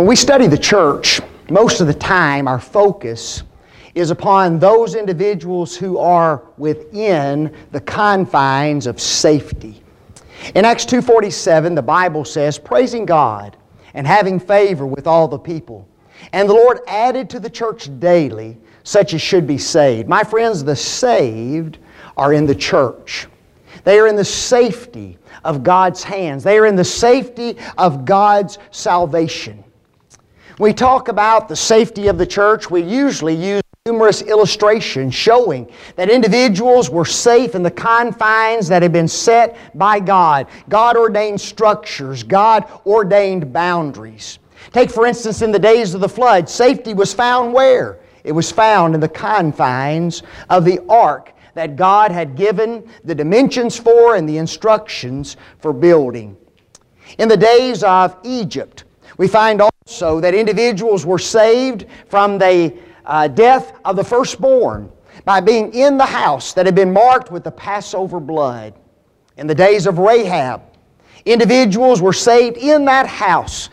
When we study the church, most of the time our focus is upon those individuals who are within the confines of safety. In Acts 2:47, the Bible says, praising God and having favor with all the people. And the Lord added to the church daily such as should be saved. My friends, the saved are in the church. They are in the safety of God's hands. They are in the safety of God's salvation. When we talk about the safety of the church, we usually use numerous illustrations showing that individuals were safe in the confines that had been set by God. God-ordained structures, God-ordained boundaries. Take, for instance, in the days of the flood, safety was found where? It was found in the confines of the ark that God had given the dimensions for and the instructions for building. In the days of Egypt, we find also that individuals were saved from the death of the firstborn by being in the house that had been marked with the Passover blood. In the days of Rahab, individuals were saved in that house,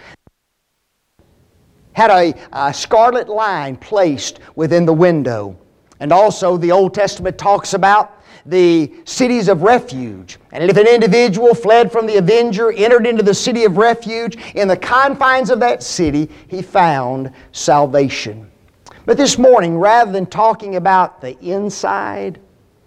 had a scarlet line placed within the window. And also the Old Testament talks about the cities of refuge. And if an individual fled from the avenger, entered into the city of refuge, in the confines of that city, he found salvation. But this morning, rather than talking about the inside,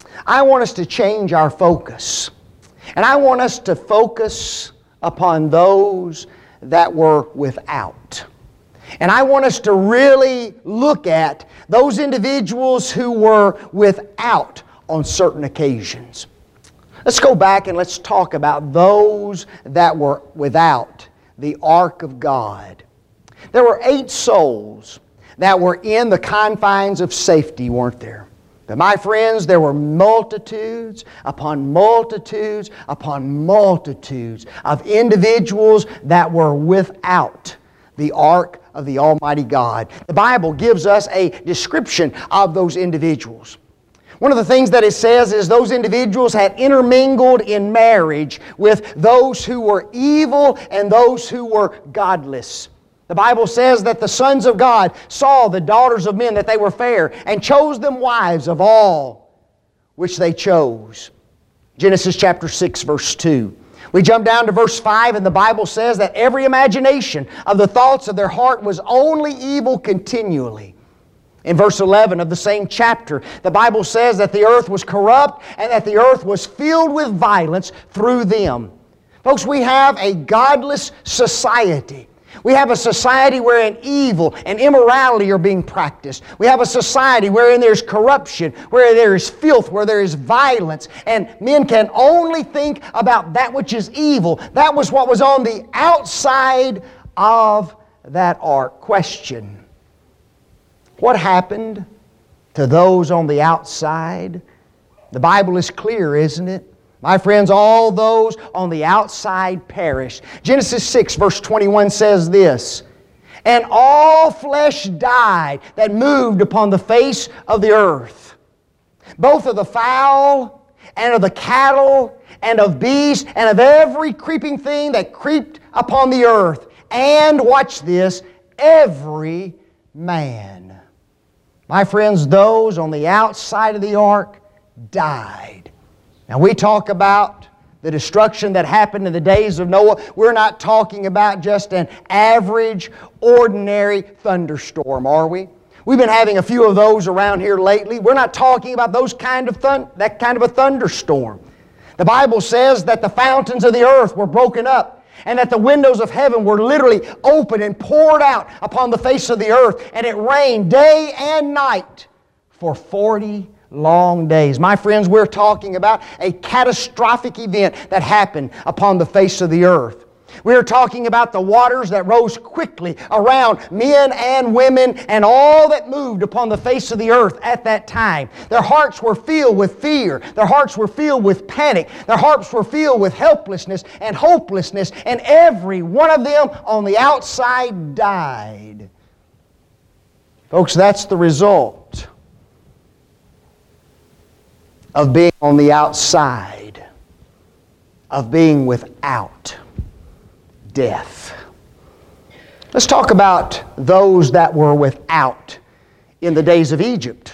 I want us to change our focus. And I want us to focus upon those that were without. And I want us to really look at those individuals who were without on certain occasions. Let's go back and let's talk about those that were without the ark of God. There were 8 souls that were in the confines of safety, weren't there? But my friends, there were multitudes upon multitudes upon multitudes of individuals that were without the ark of the Almighty God. The Bible gives us a description of those individuals. One of the things that it says is those individuals had intermingled in marriage with those who were evil and those who were godless. The Bible says that the sons of God saw the daughters of men, that they were fair, and chose them wives of all which they chose. Genesis chapter 6, verse 2. We jump down to verse 5, and the Bible says that every imagination of the thoughts of their heart was only evil continually. In verse 11 of the same chapter, the Bible says that the earth was corrupt and that the earth was filled with violence through them. Folks, we have a godless society. We have a society wherein evil and immorality are being practiced. We have a society wherein there's corruption, where there is filth, where there is violence, and men can only think about that which is evil. That was what was on the outside of that ark. Question: what happened to those on the outside? The Bible is clear, isn't it? My friends, all those on the outside perished. Genesis 6, verse 21 says this, and all flesh died that moved upon the face of the earth, both of the fowl and of the cattle and of beasts and of every creeping thing that creeped upon the earth. And, watch this, every man. My friends, those on the outside of the ark died. Now, we talk about the destruction that happened in the days of Noah. We're not talking about just an average, ordinary thunderstorm, are we? We've been having a few of those around here lately. We're not talking about that kind of a thunderstorm. The Bible says that the fountains of the earth were broken up, and that the windows of heaven were literally opened and poured out upon the face of the earth, and it rained day and night for 40 long days. My friends, we're talking about a catastrophic event that happened upon the face of the earth. We're talking about the waters that rose quickly around men and women and all that moved upon the face of the earth at that time. Their hearts were filled with fear. Their hearts were filled with panic. Their hearts were filled with helplessness and hopelessness, and every one of them on the outside died. Folks, that's the result of being on the outside, of being without death. Let's talk about those that were without in the days of Egypt.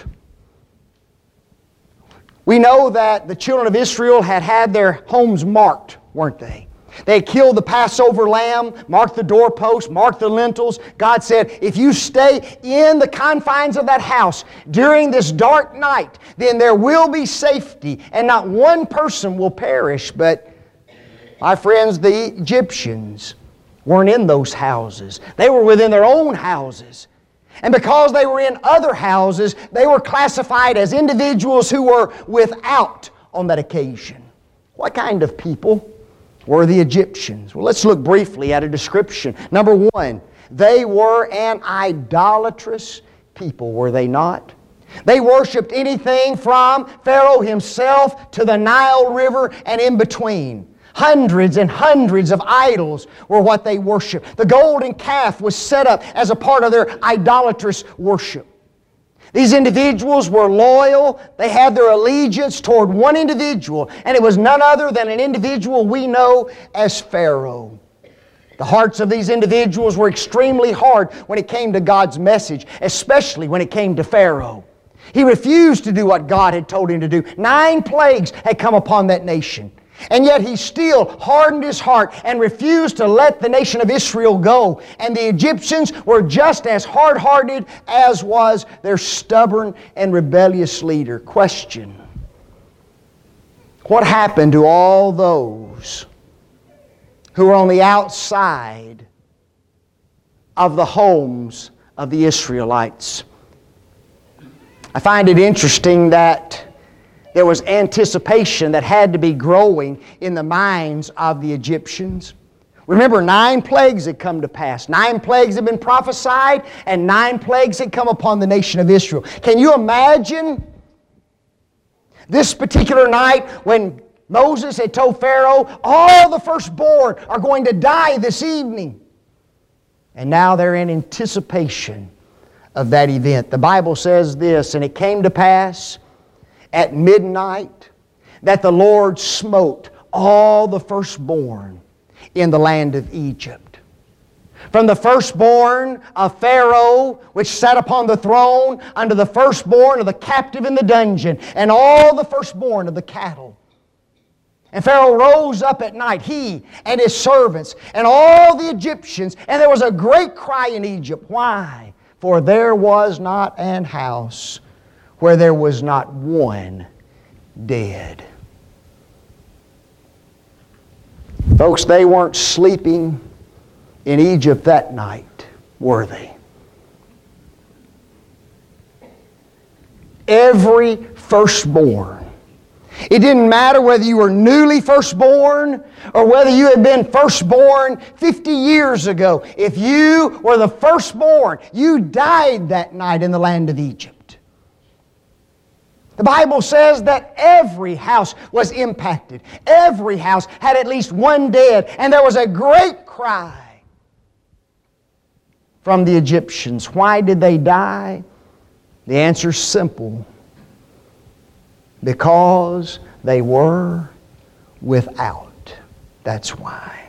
We know that the children of Israel had had their homes marked, weren't they? They had killed the Passover lamb, marked the doorpost, marked the lintels. God said, if you stay in the confines of that house during this dark night, then there will be safety and not one person will perish. But, my friends, the Egyptians weren't in those houses. They were within their own houses. And because they were in other houses, they were classified as individuals who were without on that occasion. What kind of people were the Egyptians? Well, let's look briefly at a description. Number one, they were an idolatrous people, were they not? They worshiped anything from Pharaoh himself to the Nile River and in between. Hundreds and hundreds of idols were what they worshiped. The golden calf was set up as a part of their idolatrous worship. These individuals were loyal. They had their allegiance toward one individual, and it was none other than an individual we know as Pharaoh. The hearts of these individuals were extremely hard when it came to God's message, especially when it came to Pharaoh. He refused to do what God had told him to do. 9 plagues had come upon that nation. And yet he still hardened his heart and refused to let the nation of Israel go. And the Egyptians were just as hard-hearted as was their stubborn and rebellious leader. Question: what happened to all those who were on the outside of the homes of the Israelites? I find it interesting that there was anticipation that had to be growing in the minds of the Egyptians. Remember, 9 plagues had come to pass. 9 plagues had been prophesied, and 9 plagues had come upon the nation of Israel. Can you imagine this particular night when Moses had told Pharaoh, all the firstborn are going to die this evening? And now they're in anticipation of that event. The Bible says this, and it came to pass at midnight that the Lord smote all the firstborn in the land of Egypt. From the firstborn of Pharaoh, which sat upon the throne, unto the firstborn of the captive in the dungeon, and all the firstborn of the cattle. And Pharaoh rose up at night, he and his servants, and all the Egyptians, and there was a great cry in Egypt. Why? For there was not an house where there was not one dead. Folks, they weren't sleeping in Egypt that night, were they? Every firstborn. It didn't matter whether you were newly firstborn or whether you had been firstborn 50 years ago. If you were the firstborn, you died that night in the land of Egypt. The Bible says that every house was impacted. Every house had at least one dead, and there was a great cry from the Egyptians. Why did they die? The answer's simple. Because they were without. That's why.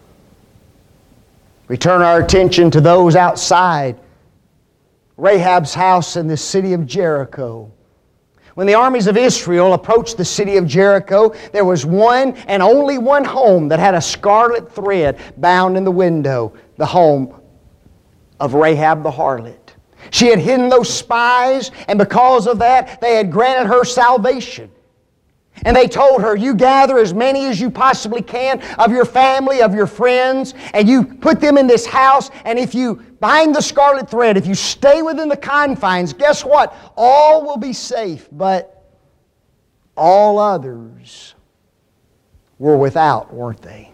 We turn our attention to those outside Rahab's house in the city of Jericho. When the armies of Israel approached the city of Jericho, there was one and only one home that had a scarlet thread bound in the window, the home of Rahab the harlot. She had hidden those spies, and because of that, they had granted her salvation. And they told her, you gather as many as you possibly can of your family, of your friends, and you put them in this house, and if you bind the scarlet thread, if you stay within the confines, guess what? All will be safe, but all others were without, weren't they?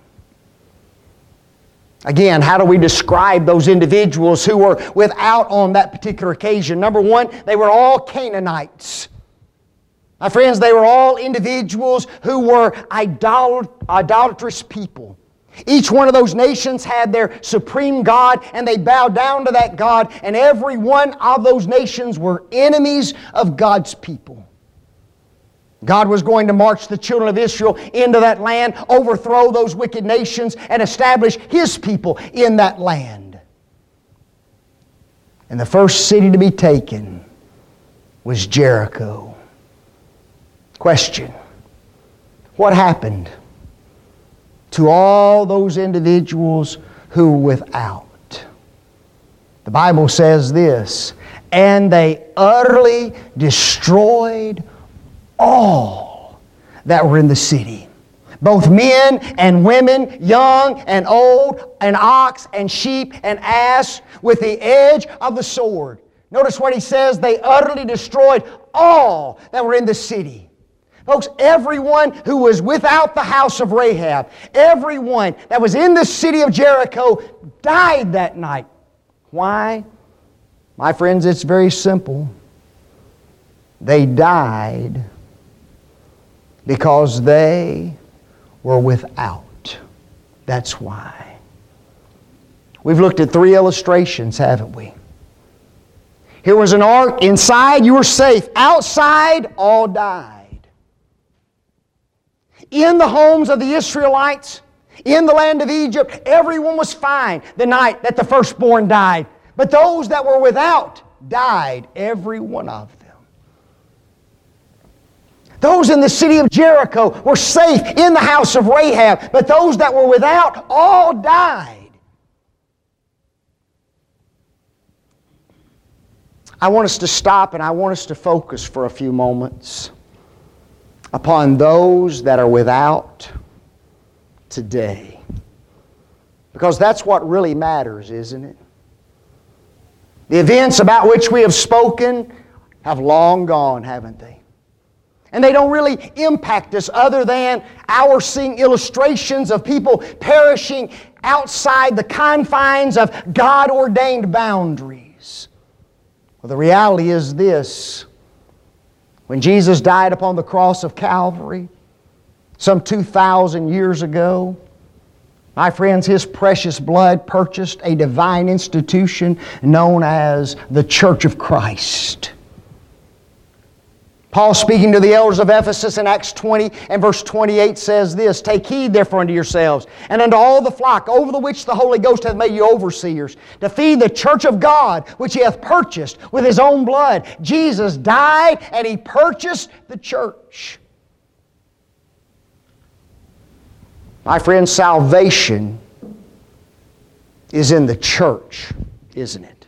Again, how do we describe those individuals who were without on that particular occasion? Number one, they were all Canaanites. My friends, they were all individuals who were idolatrous people. Each one of those nations had their supreme God, and they bowed down to that God, and every one of those nations were enemies of God's people. God was going to march the children of Israel into that land, overthrow those wicked nations, and establish His people in that land. And the first city to be taken was Jericho. Question: what happened to all those individuals who were without? The Bible says this, and they utterly destroyed all that were in the city, both men and women, young and old, and ox and sheep and ass, with the edge of the sword. Notice what he says, they utterly destroyed all that were in the city. Folks, everyone who was without the house of Rahab, everyone that was in the city of Jericho died that night. Why? My friends, it's very simple. They died because they were without. That's why. We've looked at 3 illustrations, haven't we? Here was an ark. Inside, you were safe. Outside, all died. In the homes of the Israelites, in the land of Egypt, everyone was fine the night that the firstborn died. But those that were without died, every one of them. Those in the city of Jericho were safe in the house of Rahab, but those that were without all died. I want us to stop and I want us to focus for a few moments upon those that are without today. Because that's what really matters, isn't it? The events about which we have spoken have long gone, haven't they? And they don't really impact us other than our seeing illustrations of people perishing outside the confines of God-ordained boundaries. Well, the reality is this. When Jesus died upon the cross of Calvary, some 2,000 years ago, my friends, His precious blood purchased a divine institution known as the Church of Christ. Paul, speaking to the elders of Ephesus in Acts 20 and verse 28, says this, "Take heed therefore unto yourselves, and unto all the flock over the which the Holy Ghost hath made you overseers, to feed the church of God, which He hath purchased with His own blood." Jesus died and He purchased the church. My friends, salvation is in the church, isn't it?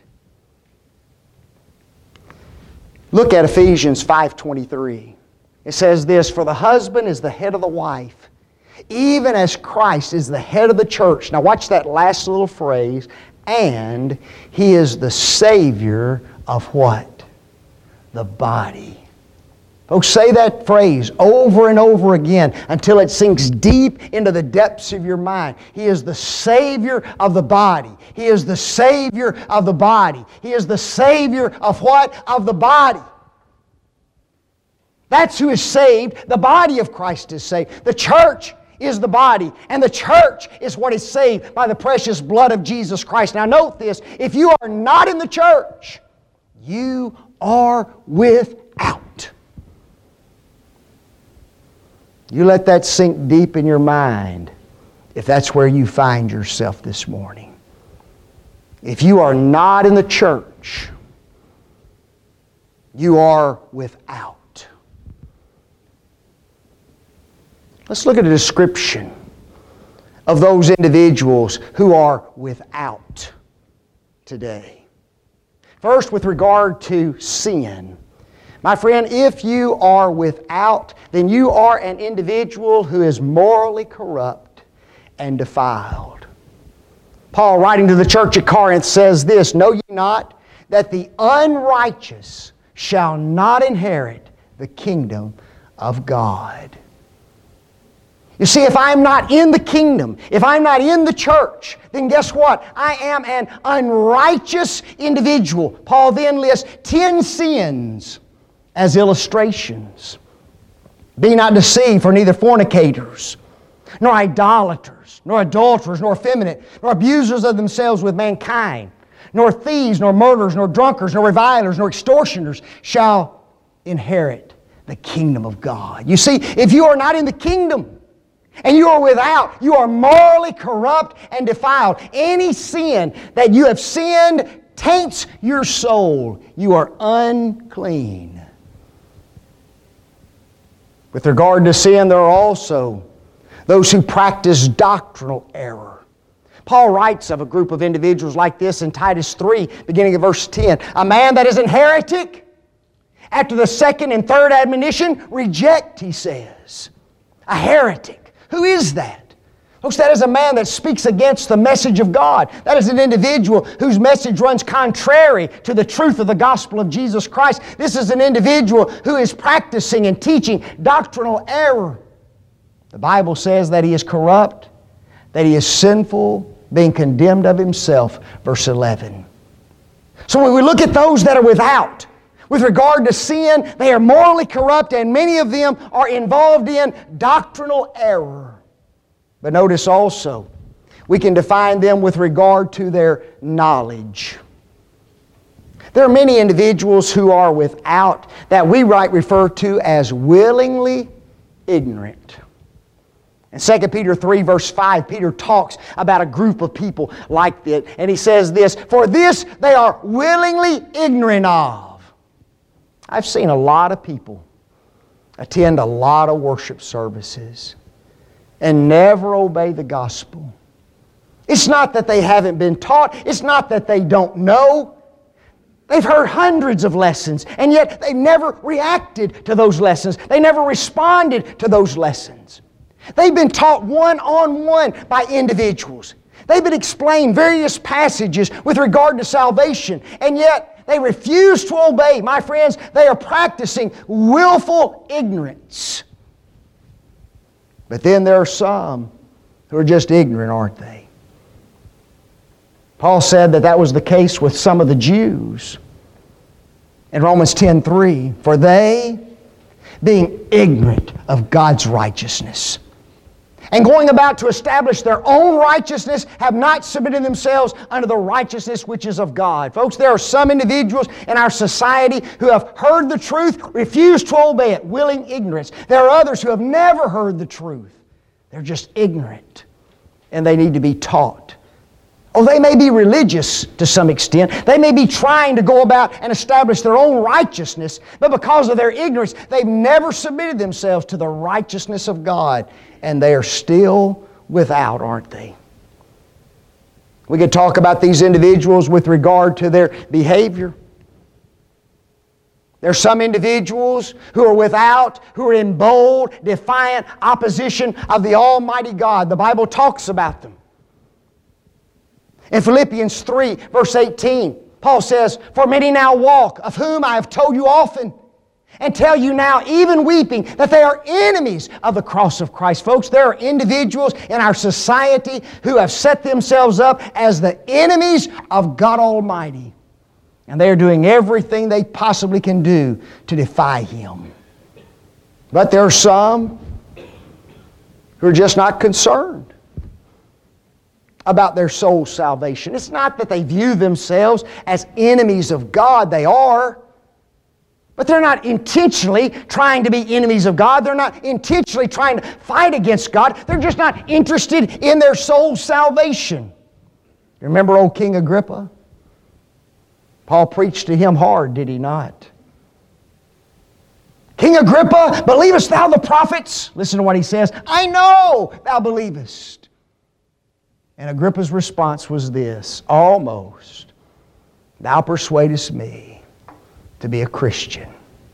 Look at Ephesians 5:23. It says this, "For the husband is the head of the wife, even as Christ is the head of the church." Now watch that last little phrase. "And He is the Savior of" what? The body. Folks, say that phrase over and over again until it sinks deep into the depths of your mind. He is the Savior of the body. He is the Savior of the body. He is the Savior of what? Of the body. That's who is saved. The body of Christ is saved. The church is the body, and the church is what is saved by the precious blood of Jesus Christ. Now note this, if you are not in the church, you are without. You let that sink deep in your mind if that's where you find yourself this morning. If you are not in the church, you are without. Let's look at a description of those individuals who are without today. First, with regard to sin. My friend, if you are without, then you are an individual who is morally corrupt and defiled. Paul, writing to the church at Corinth, says this, "Know ye not that the unrighteous shall not inherit the kingdom of God?" You see, if I'm not in the kingdom, if I'm not in the church, then guess what? I am an unrighteous individual. Paul then lists 10 sins as illustrations. "Be not deceived, for neither fornicators, nor idolaters, nor adulterers, nor effeminate, nor abusers of themselves with mankind, nor thieves, nor murderers, nor drunkards, nor revilers, nor extortioners shall inherit the kingdom of God." You see, if you are not in the kingdom, and you are without, you are morally corrupt and defiled. Any sin that you have sinned taints your soul, you are unclean. With regard to sin, there are also those who practice doctrinal error. Paul writes of a group of individuals like this in Titus 3, beginning of verse 10. A man that is an heretic, after the second and third admonition, reject, he says. A heretic. Who is that? Folks, that is a man that speaks against the message of God. That is an individual whose message runs contrary to the truth of the gospel of Jesus Christ. This is an individual who is practicing and teaching doctrinal error. The Bible says that he is corrupt, that he is sinful, being condemned of himself. Verse 11. So when we look at those that are without, with regard to sin, they are morally corrupt, and many of them are involved in doctrinal error. But notice also, we can define them with regard to their knowledge. There are many individuals who are without, that we might refer to as willingly ignorant. In 2 Peter 3 verse 5, Peter talks about a group of people like that, and he says this, "For this they are willingly ignorant of." I've seen a lot of people attend a lot of worship services and never obey the gospel. It's not that they haven't been taught. It's not that they don't know. They've heard hundreds of lessons, and yet they never reacted to those lessons. They never responded to those lessons. They've been taught one-on-one by individuals. They've been explained various passages with regard to salvation, and yet they refuse to obey. My friends, they are practicing willful ignorance. But then there are some who are just ignorant, aren't they? Paul said that that was the case with some of the Jews. In Romans 10:3, "For they, being ignorant of God's righteousness, and going about to establish their own righteousness, have not submitted themselves unto the righteousness which is of God." Folks, there are some individuals in our society who have heard the truth, refused to obey it, willing ignorance. There are others who have never heard the truth. They're just ignorant, and they need to be taught. Oh, they may be religious to some extent. They may be trying to go about and establish their own righteousness, but because of their ignorance, they've never submitted themselves to the righteousness of God, and they are still without, aren't they? We could talk about these individuals with regard to their behavior. There are some individuals who are without, who are in bold, defiant opposition of the Almighty God. The Bible talks about them. In Philippians 3, verse 18, Paul says, "For many now walk, of whom I have told you often, and tell you now, even weeping, that they are enemies of the cross of Christ." Folks, there are individuals in our society who have set themselves up as the enemies of God Almighty. And they are doing everything they possibly can do to defy Him. But there are some who are just not concerned about their soul's salvation. It's not that they view themselves as enemies of God. They are. But they're not intentionally trying to be enemies of God. They're not intentionally trying to fight against God. They're just not interested in their soul's salvation. You remember old King Agrippa? Paul preached to him hard, did he not? "King Agrippa, believest thou the prophets?" Listen to what he says. "I know thou believest." And Agrippa's response was this: "Almost thou persuadest me to be a Christian."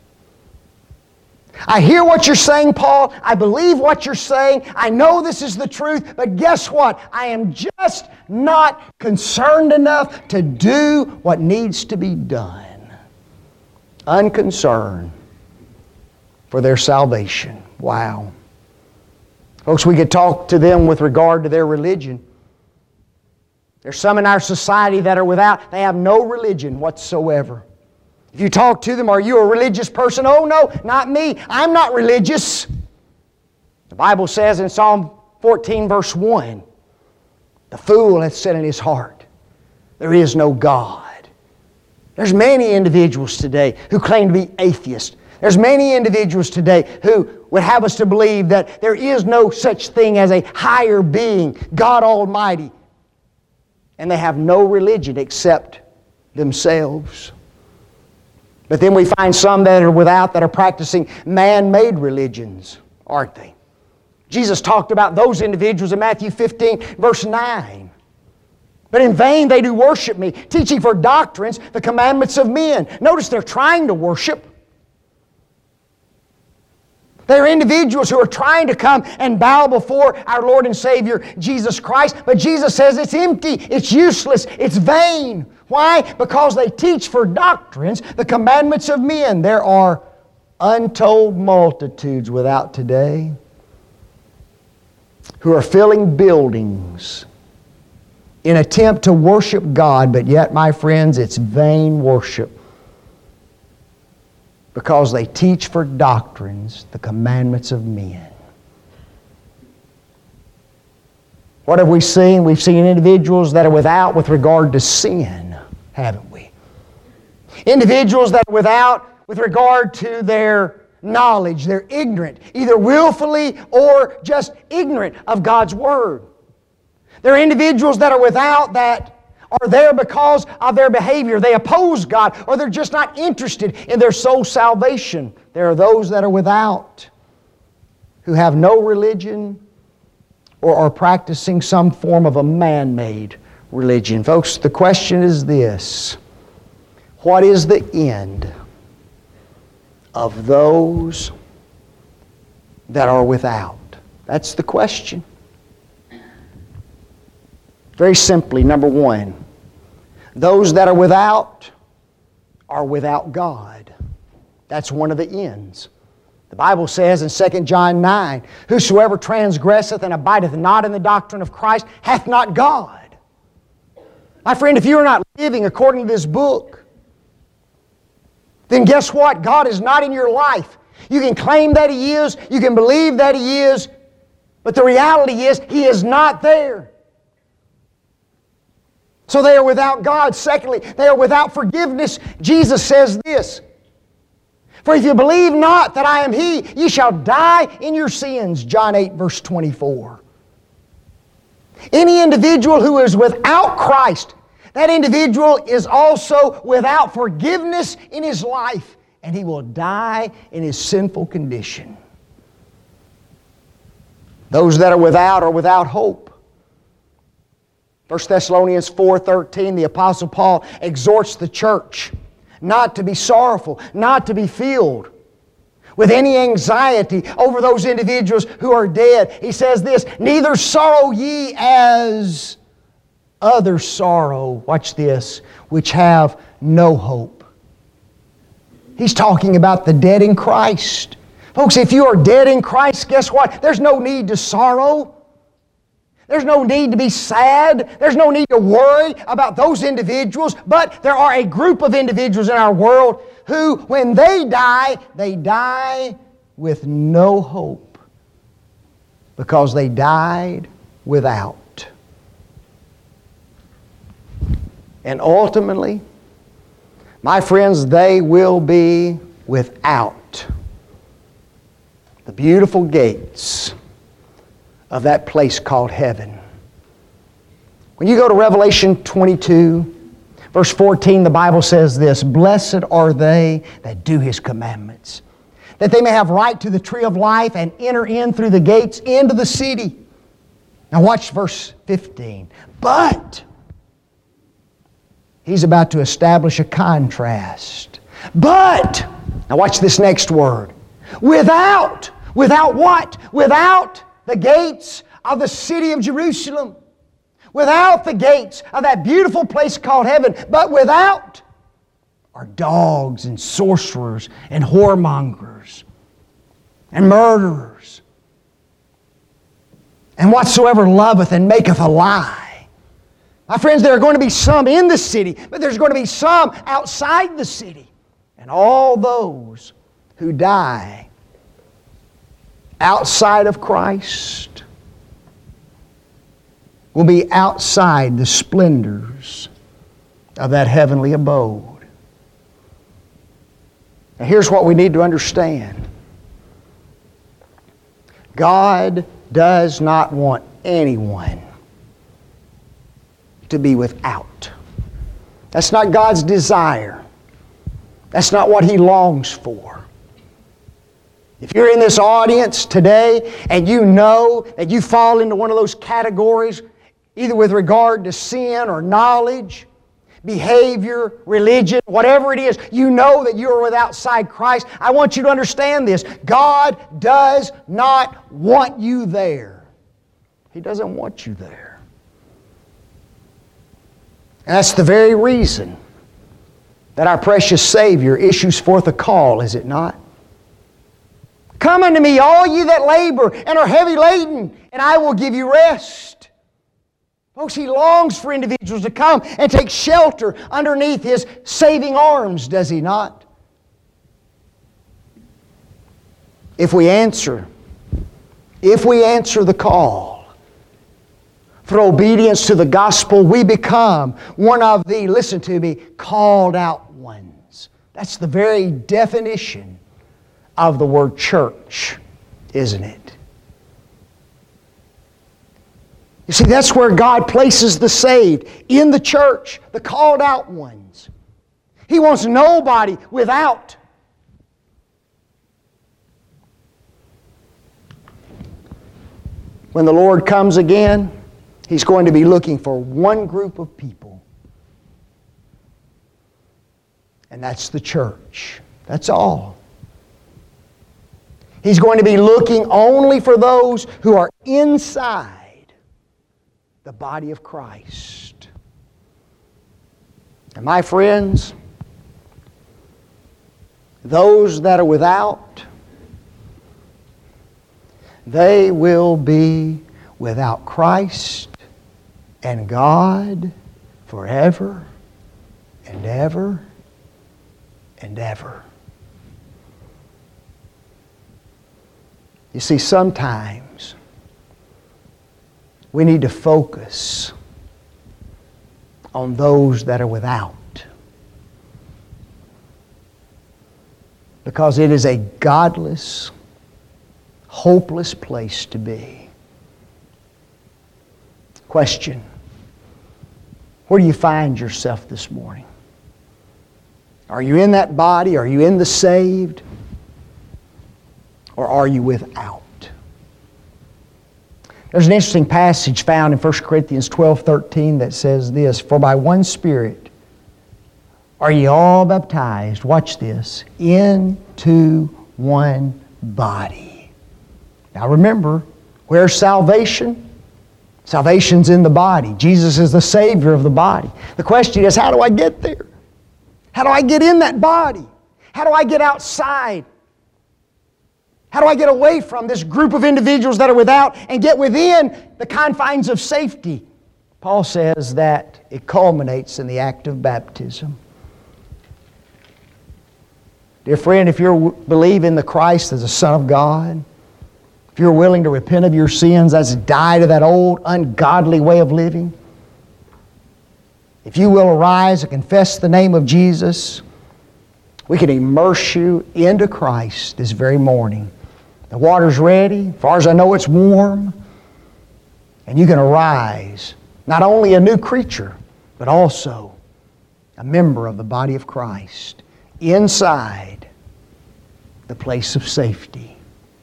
I hear what you're saying, Paul. I believe what you're saying. I know this is the truth. But guess what? I am just not concerned enough to do what needs to be done. Unconcerned for their salvation. Wow. Folks, we could talk to them with regard to their religion. There's some in our society that are without. They have no religion whatsoever. If you talk to them, "Are you a religious person?" "Oh, no, not me. I'm not religious." The Bible says in Psalm 14, verse 1, "The fool hath said in his heart, there is no God." There's many individuals today who claim to be atheists. There's many individuals today who would have us to believe that there is no such thing as a higher being, God Almighty. And they have no religion except themselves. But then we find some that are without that are practicing man-made religions, aren't they? Jesus talked about those individuals in Matthew 15, verse 9. But in vain they do worship me, teaching for doctrines the commandments of men. Notice they're trying to worship. They are individuals who are trying to come and bow before our Lord and Savior, Jesus Christ. But Jesus says it's empty, it's useless, it's vain. Why? Because they teach for doctrines the commandments of men. There are untold multitudes without today who are filling buildings in attempt to worship God, but yet, my friends, it's vain worship. Because they teach for doctrines the commandments of men. What have we seen? We've seen individuals that are without with regard to sin, haven't we? Individuals that are without with regard to their knowledge. They're ignorant, either willfully or just ignorant of God's Word. There are individuals that are without that are there because of their behavior. They oppose God, or they're just not interested in their soul salvation. There are those that are without, who have no religion or are practicing some form of a man-made religion. Folks, the question is this: what is the end of those that are without? That's the question. Very simply, number one, those that are without God. That's one of the ends. The Bible says in 2 John 9, whosoever transgresseth and abideth not in the doctrine of Christ hath not God. My friend, if you are not living according to this book, then guess what? God is not in your life. You can claim that He is, you can believe that He is, but the reality is He is not there. So they are without God. Secondly, they are without forgiveness. Jesus says this: for if you believe not that I am He, ye shall die in your sins. John 8, verse 24. Any individual who is without Christ, that individual is also without forgiveness in his life, and he will die in his sinful condition. Those that are without hope. 1 Thessalonians 4:13, the Apostle Paul exhorts the church not to be sorrowful, not to be filled with any anxiety over those individuals who are dead. He says this: neither sorrow ye as others sorrow, watch this, which have no hope. He's talking about the dead in Christ. Folks, if you are dead in Christ, guess what? There's no need to sorrow. There's no need to be sad. There's no need to worry about those individuals. But there are a group of individuals in our world who, when they die with no hope because they died without. And ultimately, my friends, they will be without the beautiful gates of that place called heaven. When you go to Revelation 22, verse 14, the Bible says this: blessed are they that do His commandments, that they may have right to the tree of life and enter in through the gates into the city. Now watch verse 15. But he's about to establish a contrast. But, now watch this next word. Without what? Without the gates of the city of Jerusalem. Without the gates of that beautiful place called heaven. But without are dogs and sorcerers and whoremongers and murderers and whatsoever loveth and maketh a lie. My friends, there are going to be some in the city, but there's going to be some outside the city. And all those who die outside of Christ will be outside the splendors of that heavenly abode. Now here's what we need to understand. God does not want anyone to be without. That's not God's desire. That's not what He longs for. If you're in this audience today and you know that you fall into one of those categories, either with regard to sin or knowledge, behavior, religion, whatever it is, you know that you are outside Christ, I want you to understand this. God does not want you there. He doesn't want you there. And that's the very reason that our precious Savior issues forth a call, is it not? Come unto me, all ye that labor and are heavy laden, and I will give you rest. Folks, He longs for individuals to come and take shelter underneath His saving arms, does He not? If we answer the call for obedience to the gospel, we become one of the, listen to me, called out ones. That's the very definition of the word church, isn't it? You see, that's where God places the saved, in the church, the called out ones. He wants nobody without. When the Lord comes again, He's going to be looking for one group of people. And that's the church. That's all. He's going to be looking only for those who are inside the body of Christ. And my friends, those that are without, they will be without Christ and God forever and ever and ever. You see, sometimes we need to focus on those that are without, because it is a godless, hopeless place to be. Question: where do you find yourself this morning? Are you in that body? Are you in the saved? Or are you without? There's an interesting passage found in 1 Corinthians 12:13 that says this: For by one Spirit are ye all baptized, watch this, into one body. Now remember, where's salvation? Salvation's in the body. Jesus is the Savior of the body. The question is, how do I get there? How do I get in that body? How do I get outside? How do I get away from this group of individuals that are without and get within the confines of safety? Paul says that it culminates in the act of baptism. Dear friend, if you believe in the Christ as the Son of God, if you're willing to repent of your sins, as die to that old ungodly way of living, if you will arise and confess the name of Jesus, we can immerse you into Christ this very morning. The water's ready. As far as I know, it's warm. And you can arise, not only a new creature, but also a member of the body of Christ, inside the place of safety.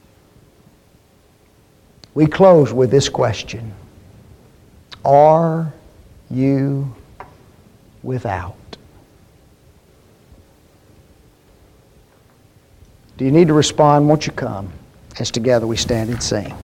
We close with this question: are you without? Do you need to respond? Won't you come as together we stand and sing?